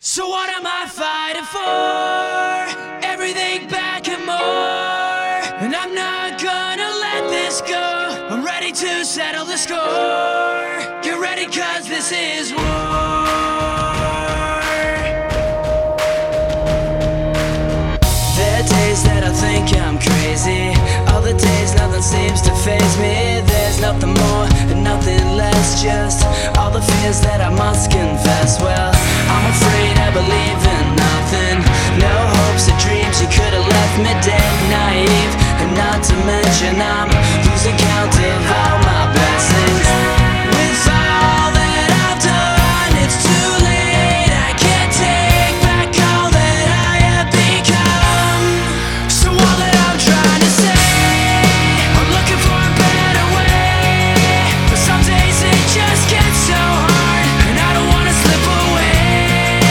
So what am I fighting for? Everything back and more. And I'm not gonna let this go. I'm ready to settle the score. Get ready, cause this is war. There are days that I think I'm crazy. Other days nothing seems to faze me. There's nothing more and nothing less, just all the fears that I must confess. Well,